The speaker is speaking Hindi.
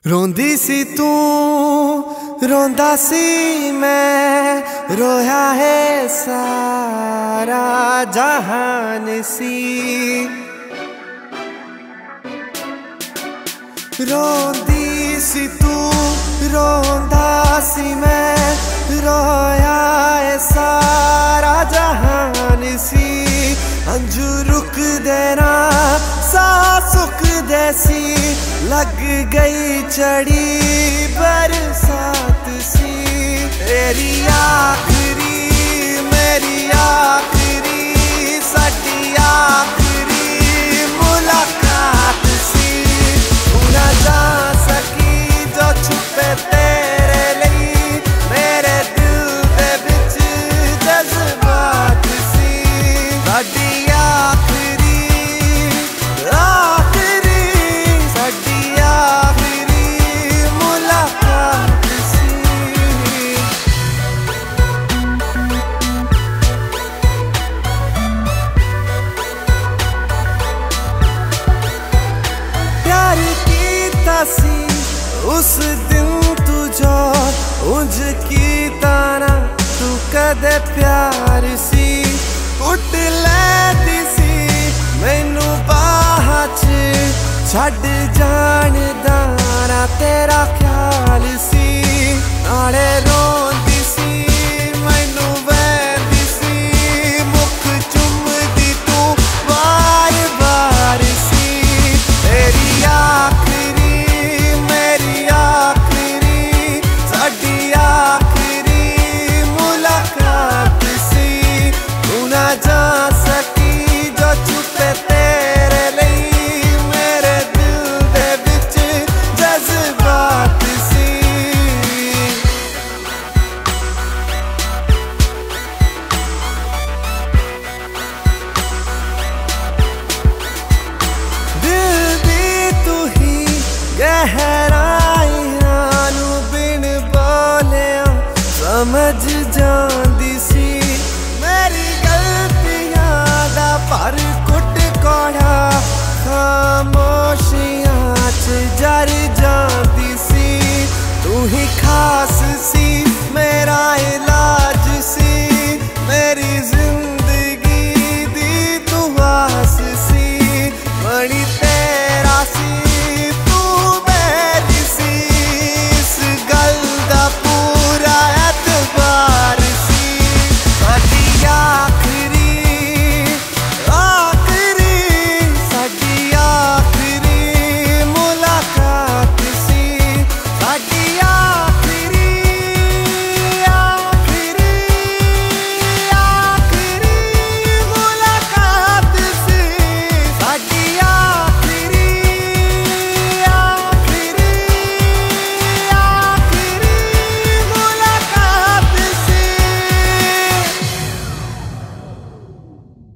रोंदी सी तू रोंदा सी मैं, रोया है सारा जहान सी। रोंदी सी तू रोंदा सी मैं, रोया है सारा जहान सी। अंजू रुक देना सांस सुख जैसी, लग गई चढ़ी बरसात सी। तेरी आखिरी मेरी आखिरी साडी आखिरी मुलाकात सी। तू ना जा सकी जो छुपे तेरे लिए, मेरे दिल दे विच जज्बात सी। साडी आखिरी आखिरी साडी आखिरी मुलाकात सी। प्यार कीता सी उस दिन तू जो उंज कीता ना, तू कदे प्यार सी कुट लैंदी सी मैनू बाह च छड्ड जानदा ना, तेरा ख्याल सी। नाले रोंदी सी मैनू वैंदी सी, मुख चुमदी तू बार बार सी। तेरी आखिरी मेरी आखिरी साडी आखिरी मुलाकात सी। तू ना जा सकी जो छुपे तेरे लिए, मेरे दिल दे विच जज्बात सी। दिल दी तू ही गहराइयां नू बिन बोलिया समझ जांदी सी। मेरी गलतियां दा पर कुट कोड़ा